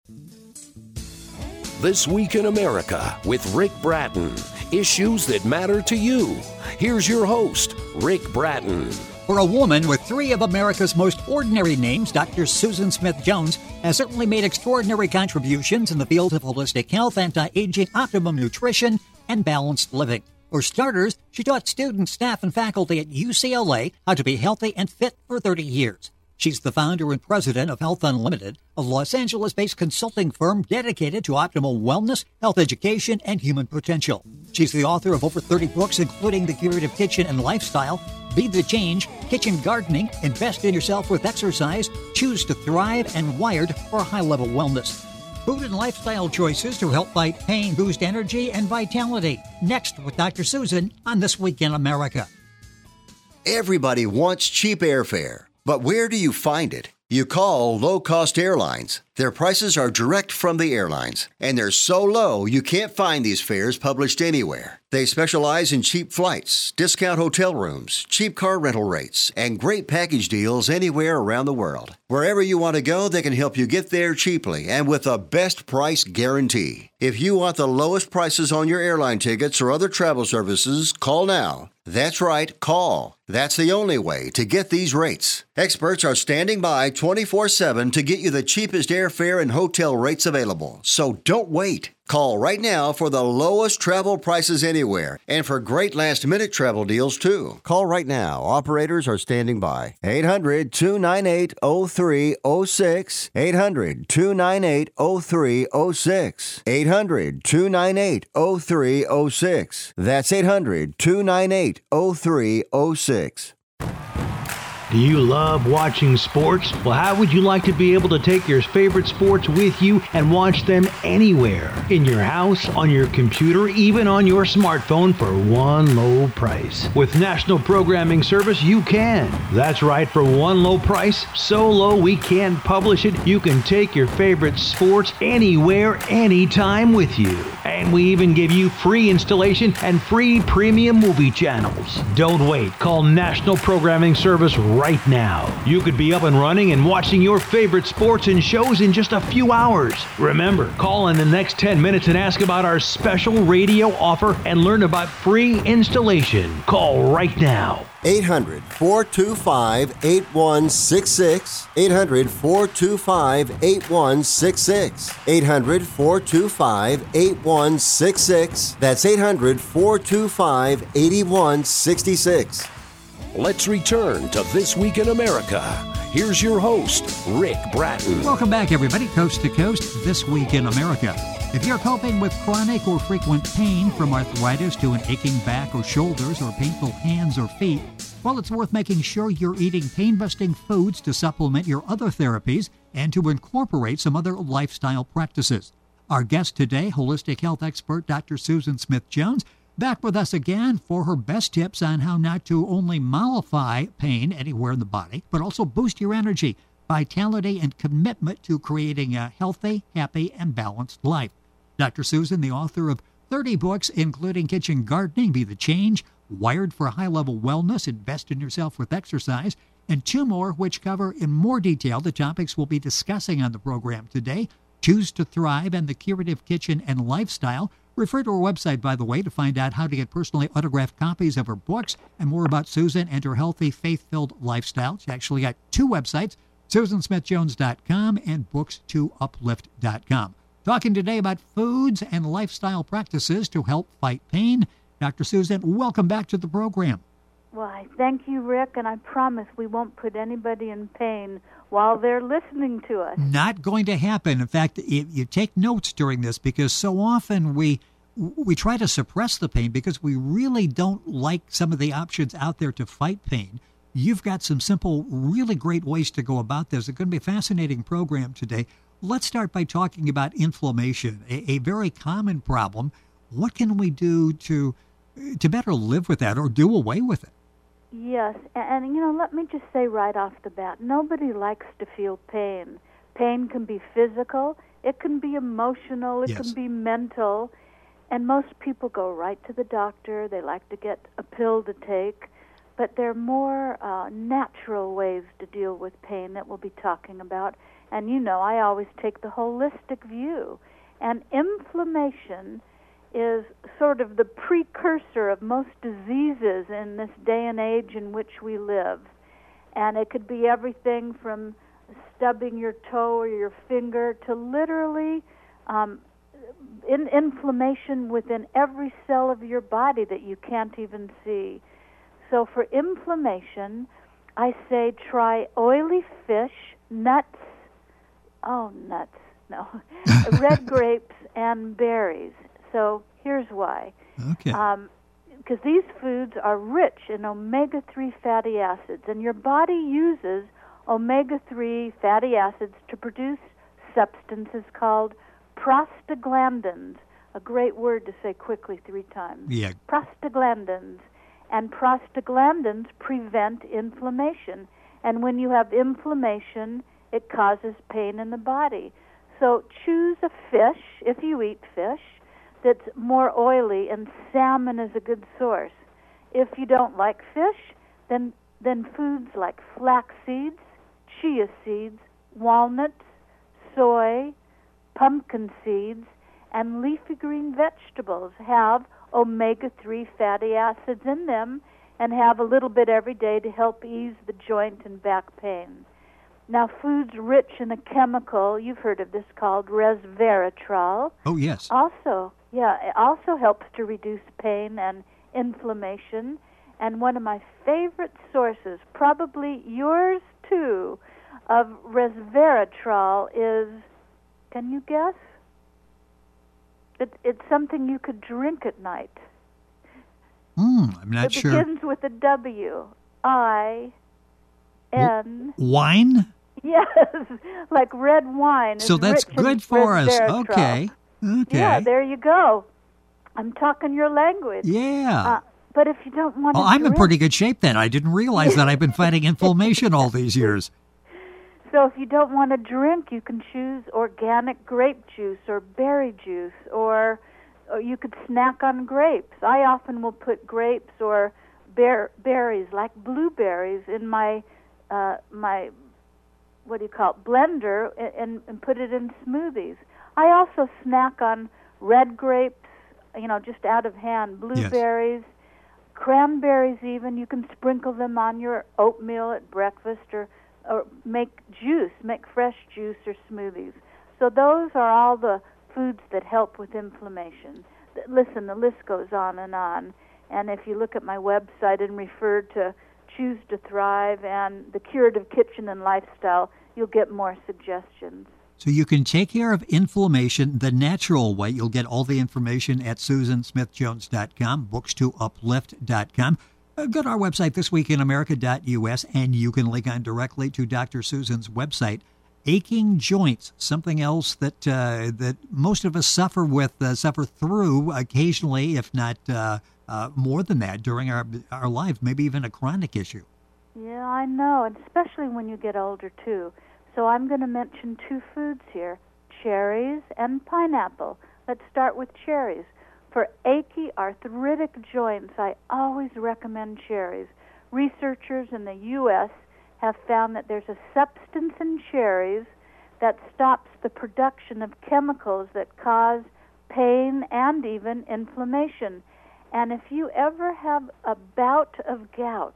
This Week in America with Rick Bratton. Issues that matter to you. Here's your host, Rick Bratton. For a woman with three of America's most ordinary names, Dr. Susan Smith Jones has certainly made extraordinary contributions in the field of holistic health, anti-aging, optimum nutrition, and balanced living. For starters, she taught students, staff, and faculty at UCLA how to be healthy and fit for 30 years. She's the founder and president of Health Unlimited, a Los Angeles-based consulting firm dedicated to optimal wellness, health education, and human potential. She's the author of over 30 books, including The Curative Kitchen and Lifestyle, Be the Change, Kitchen Gardening, Invest in Yourself with Exercise, Choose to Thrive, and Wired for High-Level Wellness. Food and lifestyle choices to help fight pain, boost energy, and vitality. Next with Dr. Susan on This Week in America. Everybody wants cheap airfare. But where do you find it? You call low-cost airlines. Their prices are direct from the airlines, and they're so low you can't find these fares published anywhere. They specialize in cheap flights, discount hotel rooms, cheap car rental rates, and great package deals anywhere around the world. Wherever you want to go, they can help you get there cheaply and with a best price guarantee. If you want the lowest prices on your airline tickets or other travel services, call now. That's right, call. That's the only way to get these rates. Experts are standing by 24/7 to get you the cheapest airfare and hotel rates available. So don't wait. Call right now for the lowest travel prices anywhere and for great last-minute travel deals, too. Call right now. Operators are standing by. 800-298-0306. 800-298-0306. 800-298-0306. That's 800-298-0306. Do you love watching sports? Well, how would you like to be able to take your favorite sports with you and watch them anywhere? In your house, on your computer, even on your smartphone for one low price. With National Programming Service, you can. That's right, for one low price, so low we can't publish it, you can take your favorite sports anywhere, anytime with you. And we even give you free installation and free premium movie channels. Don't wait. Call National Programming Service right now. You could be up and running and watching your favorite sports and shows in just a few hours. Remember, call in the next 10 minutes and ask about our special radio offer and learn about free installation. Call right now. 800-425-8166. 800-425-8166. 800-425-8166. That's 800-425-8166. Let's return to This Week in America. Here's your host, Rick Bratton. Welcome back, everybody, coast to coast, This Week in America. If you're coping with chronic or frequent pain, from arthritis to an aching back or shoulders or painful hands or feet, well, it's worth making sure you're eating pain-busting foods to supplement your other therapies and to incorporate some other lifestyle practices. Our guest today, holistic health expert Dr. Susan Smith Jones, back with us again for her best tips on how not to only mollify pain anywhere in the body, but also boost your energy, vitality, and commitment to creating a healthy, happy, and balanced life. Dr. Susan, the author of 30 books, including Kitchen Gardening, Be the Change, Wired for High-Level Wellness, Invest in Yourself with Exercise, and two more which cover in more detail the topics we'll be discussing on the program today, Choose to Thrive and The Curative Kitchen and Lifestyle. Refer to our website, by the way, to find out how to get personally autographed copies of her books and more about Susan and her healthy, faith-filled lifestyle. She actually got two websites, SusanSmithJones.com and Books2Uplift.com. Talking today about foods and lifestyle practices to help fight pain. Dr. Susan, welcome back to the program. Why, thank you, Rick, and I promise we won't put anybody in pain while they're listening to us. Not going to happen. In fact, you take notes during this, because so often we try to suppress the pain because we really don't like some of the options out there to fight pain. You've got some simple, really great ways to go about this. It's going to be a fascinating program today. Let's start by talking about inflammation, a very common problem. What can we do to better live with that or do away with it? Yes, and let me just say right off the bat, nobody likes to feel pain. Pain can be physical, it can be emotional, it can be mental, and most people go right to the doctor. They like to get a pill to take, but there are more natural ways to deal with pain that we'll be talking about. And I always take the holistic view. And inflammation is sort of the precursor of most diseases in this day and age in which we live. And it could be everything from stubbing your toe or your finger to literally inflammation within every cell of your body that you can't even see. So for inflammation, I say try oily fish, nuts, red grapes, and berries. So here's why. Okay. Because these foods are rich in omega-3 fatty acids, and your body uses omega-3 fatty acids to produce substances called prostaglandins, a great word to say quickly 3 times. Yeah. Prostaglandins. And prostaglandins prevent inflammation. And when you have inflammation, it causes pain in the body. So choose a fish, if you eat fish, that's more oily, and salmon is a good source. If you don't like fish, then foods like flax seeds, chia seeds, walnuts, soy, pumpkin seeds, and leafy green vegetables have omega-3 fatty acids in them and have a little bit every day to help ease the joint and back pain. Now, foods rich in a chemical, you've heard of this, called resveratrol. Oh, yes. It also helps to reduce pain and inflammation. And one of my favorite sources, probably yours too, of resveratrol is, can you guess? It's something you could drink at night. I'm not sure. It begins with a W. I-N. Wine? Yes, like red wine. So that's good for us. Okay. Yeah, there you go. I'm talking your language. Yeah. But if you don't want to I'm in pretty good shape then. I didn't realize that I've been fighting inflammation all these years. So if you don't want to drink, you can choose organic grape juice or berry juice, or you could snack on grapes. I often will put grapes or berries, like blueberries, in my blender and put it in smoothies. I also snack on red grapes, just out of hand, blueberries, cranberries even. You can sprinkle them on your oatmeal at breakfast or make fresh juice or smoothies. So those are all the foods that help with inflammation. Listen, the list goes on. And if you look at my website and refer to Choose to Thrive and the Curative Kitchen and Lifestyle, you'll get more suggestions. So you can take care of inflammation the natural way. You'll get all the information at SusanSmithJones.com, books2uplift.com. Go to our website, thisweekinamerica.us, and you can link on directly to Dr. Susan's website. Aching joints, something else that most of us suffer through occasionally, if not more than that, during our life, maybe even a chronic issue. Yeah, I know, and especially when you get older, too. So I'm going to mention 2 foods here, cherries and pineapple. Let's start with cherries. For achy, arthritic joints, I always recommend cherries. Researchers in the U.S. have found that there's a substance in cherries that stops the production of chemicals that cause pain and even inflammation. And if you ever have a bout of gout,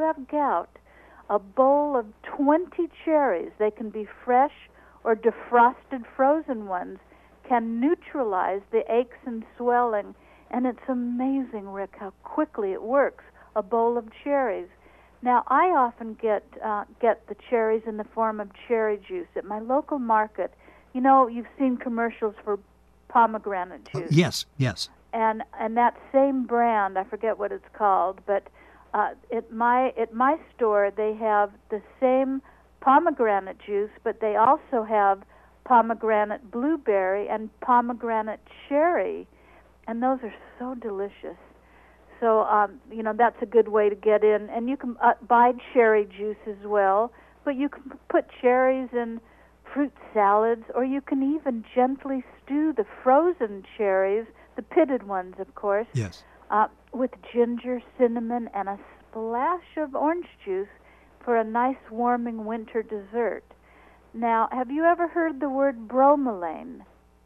a bowl of 20 cherries, they can be fresh or defrosted frozen ones, can neutralize the aches and swelling. And it's amazing, Rick, how quickly it works, a bowl of cherries. Now, I often get the cherries in the form of cherry juice at my local market. You've seen commercials for pomegranate juice. Yes. And that same brand, I forget what it's called, but at my store they have the same pomegranate juice, but they also have pomegranate blueberry and pomegranate cherry, and those are so delicious. So that's a good way to get in, and you can buy cherry juice as well. But you can put cherries in fruit salads, or you can even gently stew the frozen cherries, the pitted ones, of course, with ginger, cinnamon, and a splash of orange juice for a nice warming winter dessert. Now, have you ever heard the word bromelain?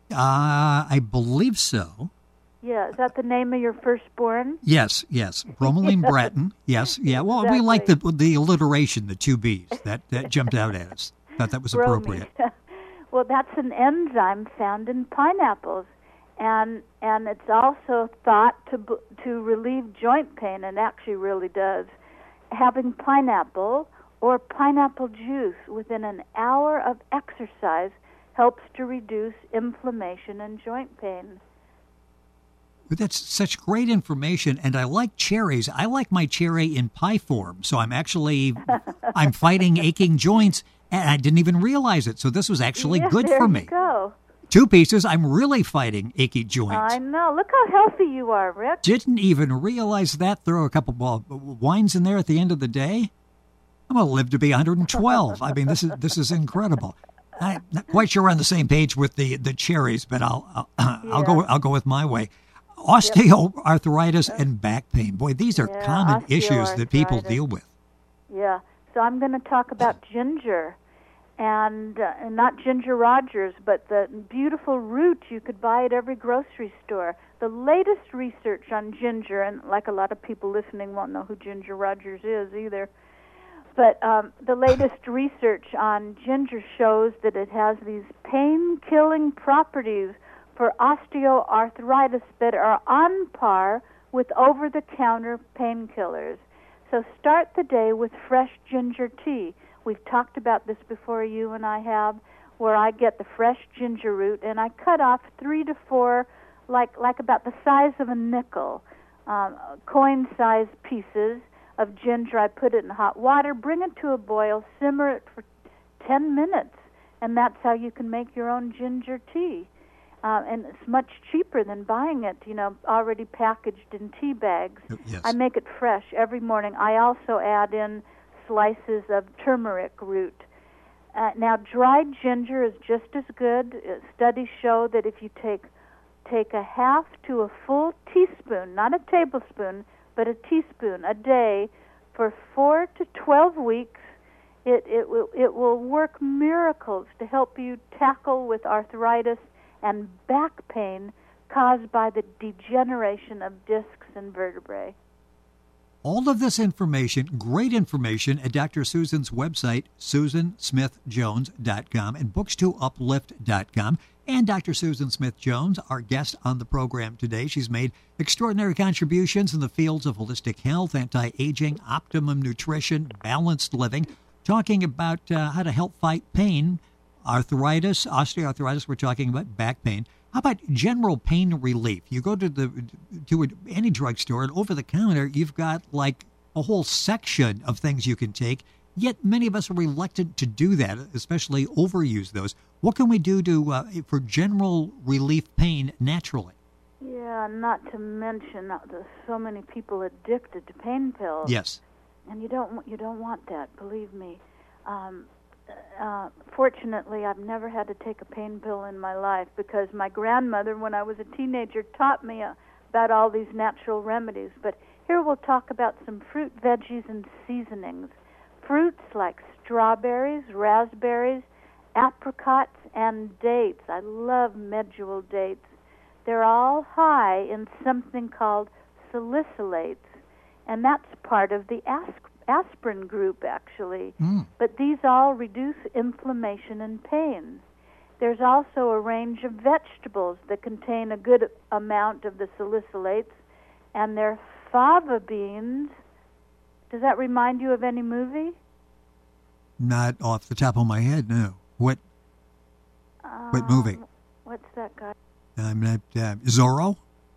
I believe so. Yeah, is that the name of your firstborn? Yes. Bromelain Bratton. Yes, yeah. Well, Exactly. we like the alliteration, the two B's. That jumped out at us. Thought that was appropriate. Well, that's an enzyme found in pineapples, and it's also thought to relieve joint pain, and actually really does. Having pineapple or pineapple juice within an hour of exercise helps to reduce inflammation and joint pain. But that's such great information, and I like cherries. I like my cherry in pie form, so I'm fighting aching joints, and I didn't even realize it. So this was actually good for me. There you go. 2 pieces, I'm really fighting achy joints. I know. Look how healthy you are, Rick. Didn't even realize that. Throw a couple wines in there at the end of the day. I'm going to live to be 112. I mean, this is incredible. I'm not quite sure we're on the same page with the cherries, but I'll go with my way. Osteoarthritis and back pain. Boy, these are common issues that people deal with. Yeah. So I'm going to talk about ginger, and not Ginger Rogers, but the beautiful root you could buy at every grocery store. The latest research on ginger, and like a lot of people listening won't know who Ginger Rogers is either, but the latest research on ginger shows that it has these pain-killing properties for osteoarthritis that are on par with over-the-counter painkillers. So start the day with fresh ginger tea. We've talked about this before, you and I have, where I get the fresh ginger root, and I cut off 3 to 4, like about the size of a nickel, coin-sized pieces of ginger. I put it in hot water, bring it to a boil, simmer it for 10 minutes, and that's how you can make your own ginger tea. And it's much cheaper than buying it, already packaged in tea bags. Yes. I make it fresh every morning. I also add in slices of turmeric root. Now, dried ginger is just as good. Studies show that if you take a half to a full teaspoon, not a tablespoon, but a teaspoon a day for 4 to 12 weeks, it will work miracles to help you tackle with arthritis and back pain caused by the degeneration of discs and vertebrae. All of this information, great information, at Dr. Susan's website, SusanSmithJones.com, and Books2Uplift.com. And Dr. Susan Smith Jones, our guest on the program today. She's made extraordinary contributions in the fields of holistic health, anti-aging, optimum nutrition, balanced living, talking about how to help fight pain, arthritis, osteoarthritis. We're talking about back pain. How about general pain relief? You go to any drugstore, and over the counter, you've got like a whole section of things you can take. Yet many of us are reluctant to do that, especially overuse those. What can we do for general relief pain naturally? Yeah, not to mention there's so many people addicted to pain pills. Yes, and you don't want that. Believe me. Fortunately, I've never had to take a pain pill in my life because my grandmother, when I was a teenager, taught me about all these natural remedies. But here we'll talk about some fruit, veggies, and seasonings. Fruits like strawberries, raspberries, apricots, and dates. I love medjool dates. They're all high in something called salicylates, and that's part of the aspirin group, actually. But these all reduce inflammation and pain. There's also a range of vegetables that contain a good amount of the salicylates, and they're fava beans. Does that remind you of any movie? Not off the top of my head, no. What movie? What's that guy? I'm not Zorro.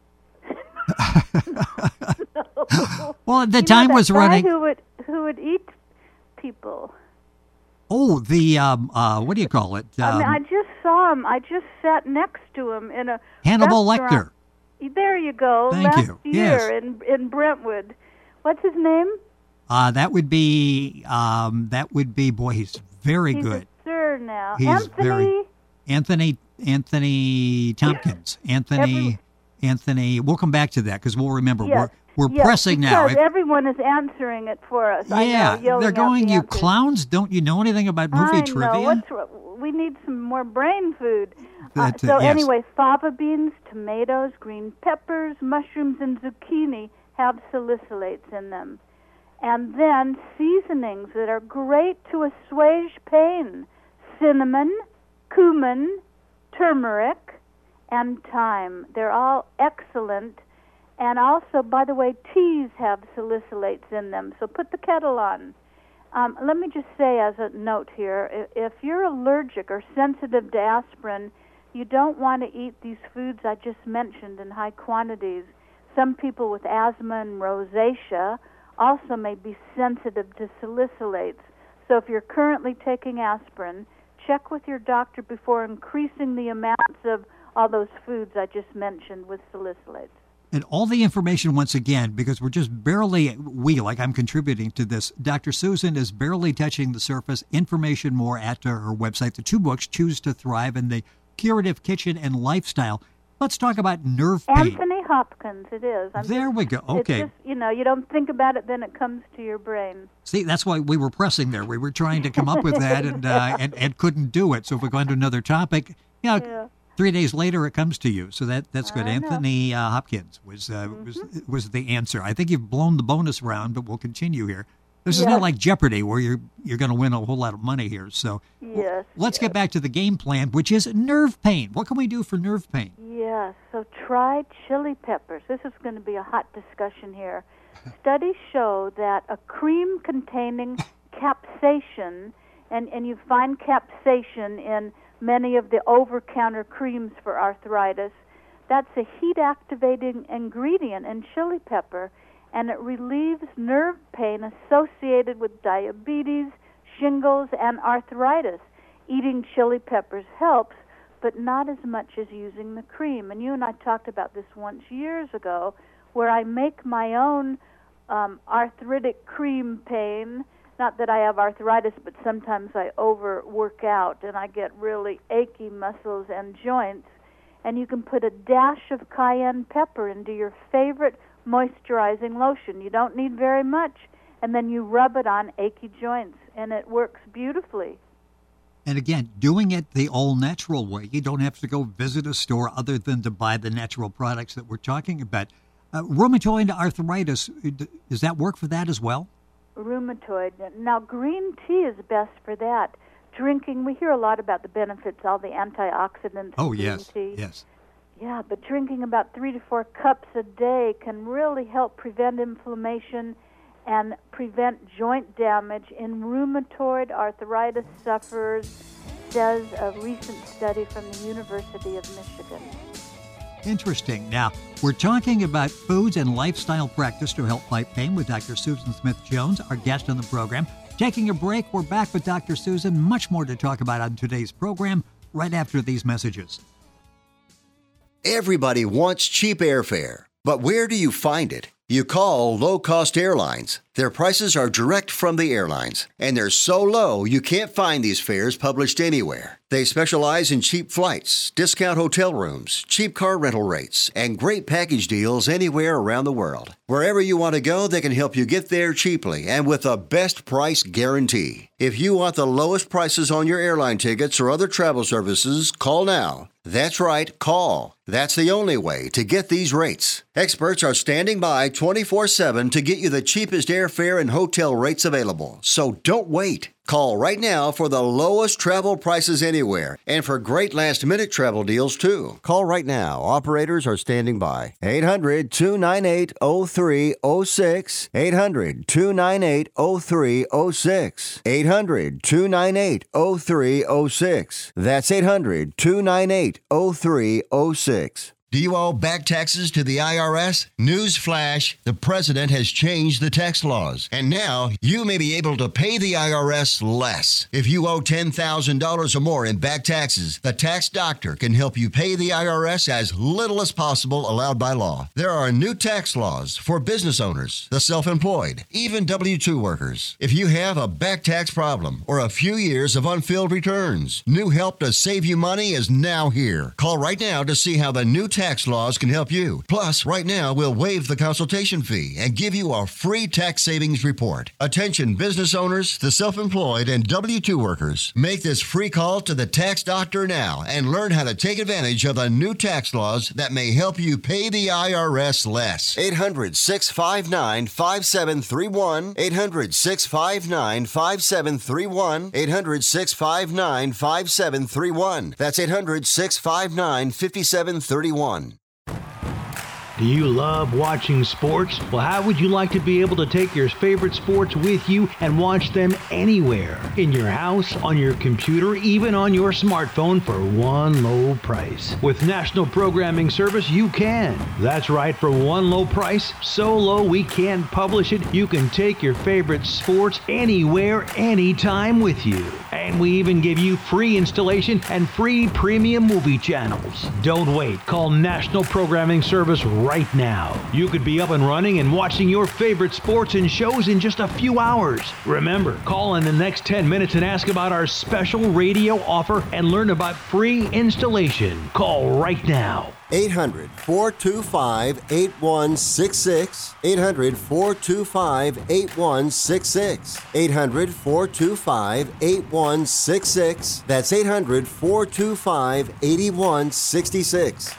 No. Well, the time was running. Who would eat people? Oh, the what do you call it? I just saw him. I just sat next to him in a Hannibal restaurant. Lecter. There you go. Thank Last you. year Yes. in Brentwood. What's his name? That would be boy, he's very He's good. a sir now. He's Anthony Tompkins. Anthony. We'll come back to that because we'll remember. Yes. We're pressing now. Because everyone is answering it for us. Yeah, I know, they're going, you answers. clowns, don't you know anything about movie trivia? We need some more brain food. Yes. Anyway, fava beans, tomatoes, green peppers, mushrooms, and zucchini have salicylates in them. And then seasonings that are great to assuage pain: cinnamon, cumin, turmeric, and thyme. They're all excellent. And also, by the way, teas have salicylates in them, so put the kettle on. Let me just say as a note here, if you're allergic or sensitive to aspirin, you don't want to eat these foods I just mentioned in high quantities. Some people with asthma and rosacea also may be sensitive to salicylates. So if you're currently taking aspirin, check with your doctor before increasing the amounts of all those foods I just mentioned with salicylates. And all the information, once again, because we're just barely, like I'm contributing to this, Dr. Susan is barely touching the surface. Information more at her website. The 2 books, Choose to Thrive and The Curative Kitchen and Lifestyle. Let's talk about nerve pain. Anthony Hopkins, it is. We go. Okay. It's just, you don't think about it, then it comes to your brain. See, that's why we were pressing there. We were trying to come up with that and couldn't do it. So if we go on to another topic, 3 days later, it comes to you. So that's good. Anthony Hopkins was the answer. I think you've blown the bonus round, but we'll continue here. This is not like Jeopardy, where you're going to win a whole lot of money here. So let's get back to the game plan, which is nerve pain. What can we do for nerve pain? Yes, so try chili peppers. This is going to be a hot discussion here. Studies show that a cream containing capsaicin, and you find capsaicin in many of the over-counter creams for arthritis, that's a heat-activating ingredient in chili pepper, and it relieves nerve pain associated with diabetes, shingles, and arthritis. Eating chili peppers helps, but not as much as using the cream. And you and I talked about this once years ago, where I make my own arthritic cream pain. Not that I have arthritis, but sometimes I overwork out and I get really achy muscles and joints. And you can put a dash of cayenne pepper into your favorite moisturizing lotion. You don't need very much. And then you rub it on achy joints, and it works beautifully. And again, doing it the all-natural way. You don't have to go visit a store other than to buy the natural products that we're talking about. Rheumatoid arthritis, does that work for that as well? Rheumatoid. Now, green tea is best for that. Drinking, we hear a lot about the benefits, all the antioxidants in green tea. Yes. Yeah, but drinking about 3 to 4 cups a day can really help prevent inflammation and prevent joint damage in rheumatoid arthritis sufferers, says a recent study from the University of Michigan. Interesting. Now, we're talking about foods and lifestyle practice to help fight pain with Dr. Susan Smith-Jones, our guest on the program. Taking a break, we're back with Dr. Susan. Much more to talk about on today's program right after these messages. Everybody wants cheap airfare, but where do you find it? You call Low Cost Airlines. Their prices are direct from the airlines, and they're so low you can't find these fares published anywhere. They specialize in cheap flights, discount hotel rooms, cheap car rental rates, and great package deals anywhere around the world. Wherever you want to go, they can help you get there cheaply and with a best price guarantee. If you want the lowest prices on your airline tickets or other travel services, call now. That's right, call. That's the only way to get these rates. Experts are standing by 24/7 to get you the cheapest airfare and hotel rates available. So don't wait. Call right now for the lowest travel prices anywhere and for great last-minute travel deals, too. Call right now. Operators are standing by. 800-298-0306. 800-298-0306. 800-298-0306. That's 800-298-0306. Do you owe back taxes to the IRS? Newsflash, the president has changed the tax laws, and now you may be able to pay the IRS less. If you owe $10,000 or more in back taxes, the tax doctor can help you pay the IRS as little as possible allowed by law. There are new tax laws for business owners, the self-employed, even W-2 workers. If you have a back tax problem or a few years of unfilled returns, new help to save you money is now here. Call right now to see how the new tax tax laws can help you. Plus, right now, we'll waive the consultation fee and give you a free tax savings report. Attention business owners, the self-employed, and W-2 workers. Make this free call to the Tax Doctor now and learn how to take advantage of the new tax laws that may help you pay the IRS less. 800-659-5731. 800-659-5731. 800-659-5731. That's 800-659-5731. Do you love watching sports? Well, how would you like to be able to take your favorite sports with you and watch them anywhere? In your house, on your computer, even on your smartphone for one low price. With National Programming Service, you can. That's right, for one low price, so low we can't publish it, you can take your favorite sports anywhere, anytime with you. And we even give you free installation and free premium movie channels. Don't wait. Call National Programming Service right now. You could be up and running and watching your favorite sports and shows in just a few hours. Remember, call in the next 10 minutes and ask about our special radio offer and learn about free installation. Call right now. 800-425-8166. 800-425-8166. 800-425-8166. That's 800-425-8166.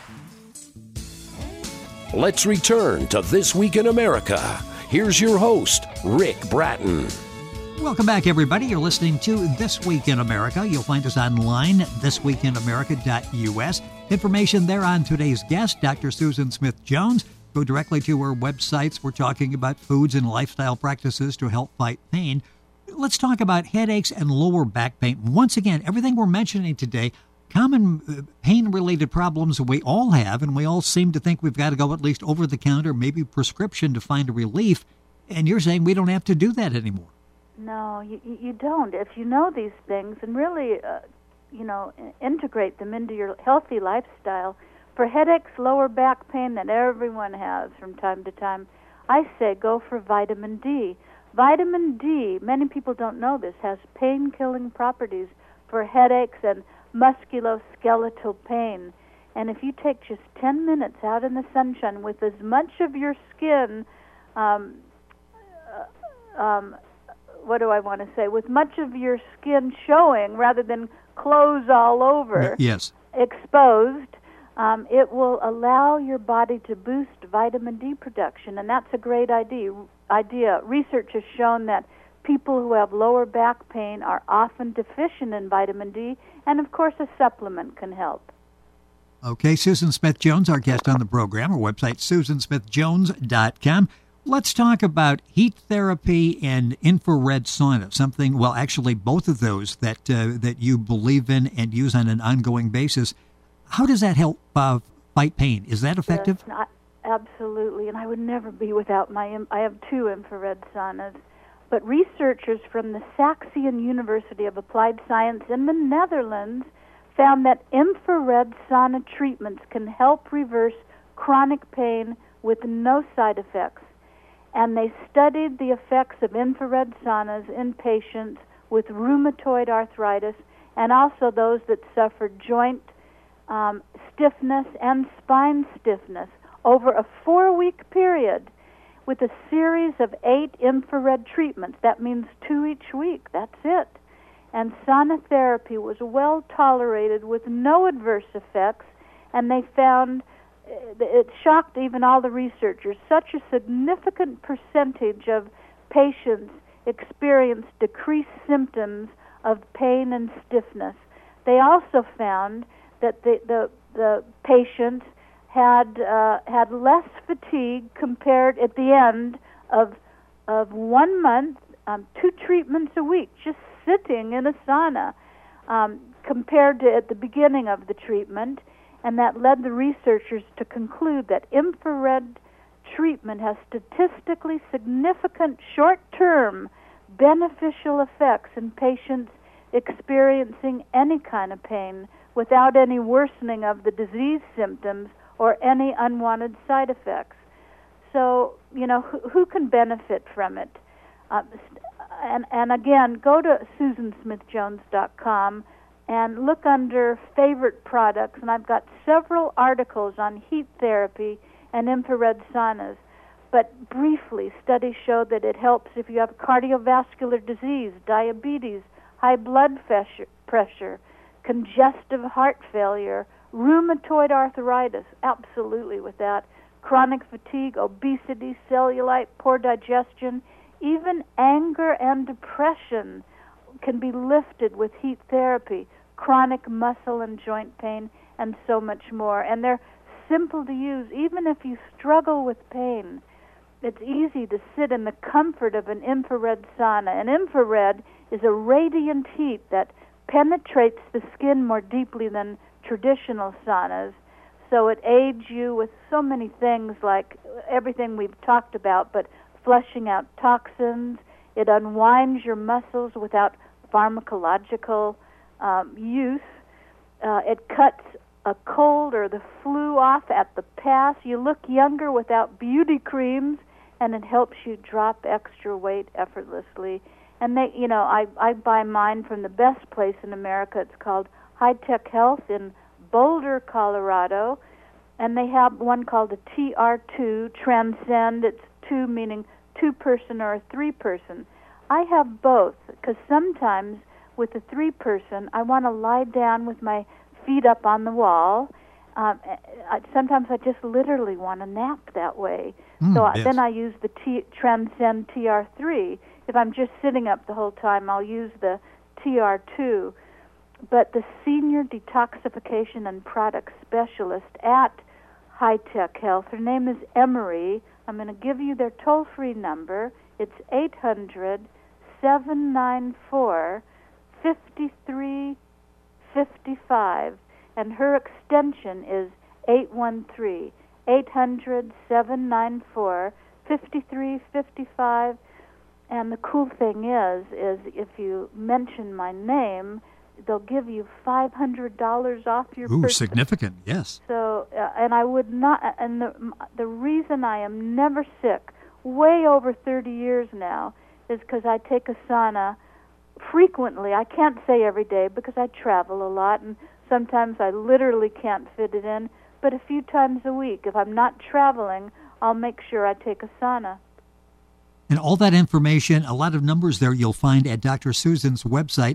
Let's return to This Week in America. Here's your host, Rick Bratton. Welcome back, everybody. You're listening to This Week in America. You'll find us online at thisweekinamerica.us. Information there on today's guest, Dr. Susan Smith-Jones. Go directly to her websites. We're talking about foods and lifestyle practices to help fight pain. Let's talk about headaches and lower back pain. Once again, everything we're mentioning today, common pain-related problems we all have, and we all seem to think we've got to go at least over-the-counter, maybe prescription to find a relief. And you're saying we don't have to do that anymore. No, you don't. If you know these things and really, integrate them into your healthy lifestyle, for headaches, lower back pain that everyone has from time to time, I say go for vitamin D. Vitamin D, many people don't know this, has pain-killing properties for headaches and musculoskeletal pain. And if you take just 10 minutes out in the sunshine with as much of your skin, with much of your skin showing rather than clothes all over, yes, exposed, it will allow your body to boost vitamin D production, and that's a great idea. Research has shown that people who have lower back pain are often deficient in vitamin D, and of course a supplement can help. Okay, Susan Smith-Jones, our guest on the program. Our website, susansmithjones.com. Let's talk about heat therapy and infrared sauna, something, well, actually both of those that you believe in and use on an ongoing basis. How does that help fight pain? Is that effective? Yes, absolutely, and I would never be without I have 2 infrared saunas. But researchers from the Saxion University of Applied Science in the Netherlands found that infrared sauna treatments can help reverse chronic pain with no side effects. And they studied the effects of infrared saunas in patients with rheumatoid arthritis and also those that suffered joint stiffness and spine stiffness over a 4-week period with a series of 8 infrared treatments. That means 2 each week. That's it. And sauna therapy was well tolerated with no adverse effects, and they found it shocked even all the researchers. Such a significant percentage of patients experienced decreased symptoms of pain and stiffness. They also found that the patients had less fatigue compared at the end of 1 month, 2 treatments a week, just sitting in a sauna, compared to at the beginning of the treatment. And that led the researchers to conclude that infrared treatment has statistically significant short-term beneficial effects in patients experiencing any kind of pain without any worsening of the disease symptoms or any unwanted side effects. So, who can benefit from it? And again, go to susansmithjones.com and look under favorite products, and I've got several articles on heat therapy and infrared saunas. But briefly, studies show that it helps if you have cardiovascular disease, diabetes, high blood pressure, congestive heart failure, rheumatoid arthritis, absolutely with that, chronic fatigue, obesity, cellulite, poor digestion, even anger and depression can be lifted with heat therapy, chronic muscle and joint pain, and so much more. And they're simple to use. Even if you struggle with pain, it's easy to sit in the comfort of an infrared sauna. And infrared is a radiant heat that penetrates the skin more deeply than traditional saunas. So it aids you with so many things, like everything we've talked about, but flushing out toxins. It unwinds your muscles without pharmacological use. It cuts a cold or the flu off at the pass. You look younger without beauty creams, and it helps you drop extra weight effortlessly. And they, I buy mine from the best place in America. It's called High Tech Health in Boulder, Colorado, and they have one called a TR2 Transcend. It's 2 meaning 2-person or a 3-person. I have both because sometimes with a 3-person, I want to lie down with my feet up on the wall. Sometimes I just literally want to nap that way. Then I use the Transcend TR3. If I'm just sitting up the whole time, I'll use the TR2. But the senior detoxification and product specialist at High Tech Health, her name is Emery. I'm going to give you their toll-free number. It's 800-794-5355, and her extension is 813. 800-794-5355. And the cool thing is if you mention my name, they'll give you $500 off your purchase. Ooh, significant, yes. So, and I would not, and the reason I am never sick, way over 30 years now, is because I take a sauna frequently. I can't say every day because I travel a lot, and sometimes I literally can't fit it in, but a few times a week. If I'm not traveling, I'll make sure I take a sauna. And all that information, a lot of numbers there, you'll find at Dr. Susan's website,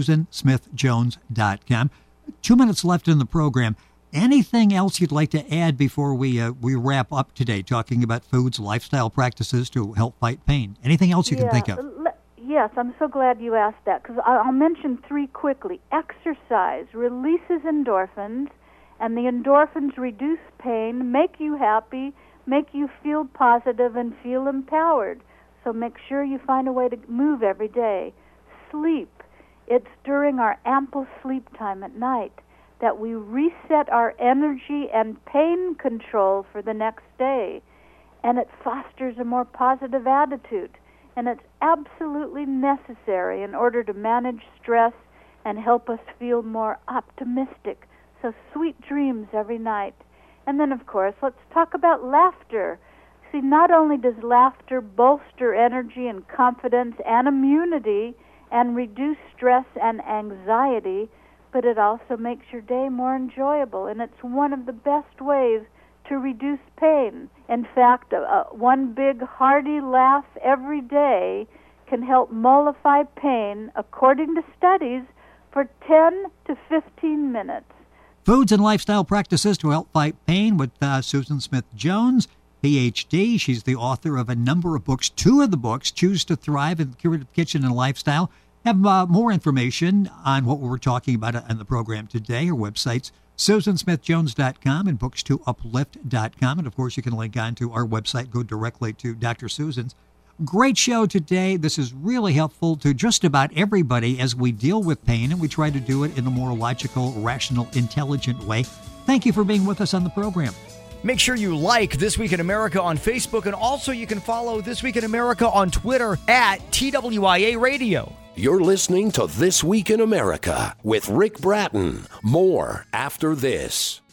SusanSmithJones.com. 2 minutes left in the program. Anything else you'd like to add before we wrap up today, talking about foods, lifestyle practices to help fight pain? Anything else you can think of? Yes, I'm so glad you asked that, because I'll mention 3 quickly. Exercise releases endorphins, and the endorphins reduce pain, make you happy, make you feel positive, and feel empowered. So make sure you find a way to move every day. Sleep. It's during our ample sleep time at night that we reset our energy and pain control for the next day. And it fosters a more positive attitude. And it's absolutely necessary in order to manage stress and help us feel more optimistic. So sweet dreams every night. And then, of course, let's talk about laughter. See, not only does laughter bolster energy and confidence and immunity and reduce stress and anxiety, but it also makes your day more enjoyable, and it's one of the best ways to reduce pain. In fact, one big hearty laugh every day can help mollify pain, according to studies, for 10 to 15 minutes. Foods and lifestyle practices to help fight pain with Susan Smith-Jones, Ph.D. She's the author of a number of books. 2 of the books, Choose to Thrive and Curative Kitchen and Lifestyle, have more information on what we're talking about in the program today. Her website's SusanSmithJones.com and Books2Uplift.com. And, of course, you can link on to our website, go directly to Dr. Susan's. Great show today. This is really helpful to just about everybody as we deal with pain, and we try to do it in a more logical, rational, intelligent way. Thank you for being with us on the program. Make sure you like This Week in America on Facebook, and also you can follow This Week in America on Twitter at TWIA Radio. You're listening to This Week in America with Rick Bratton. More after this.